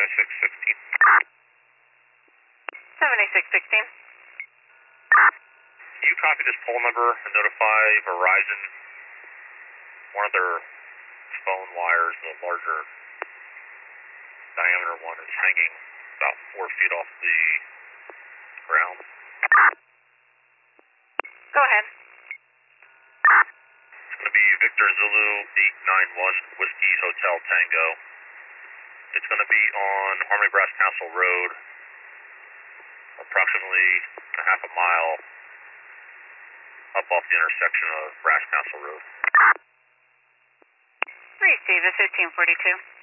7616. 7616. Can you copy this poll number and notify Verizon one of their phone wires, the larger diameter one, is hanging about 4 feet off the ground? Go ahead. It's going to be Victor Zulu 891 Whiskey Hotel Tango. It's going to be on Harmony Brass Castle Road, approximately a half a mile up off the intersection of Brass Castle Road. Receive a 1542.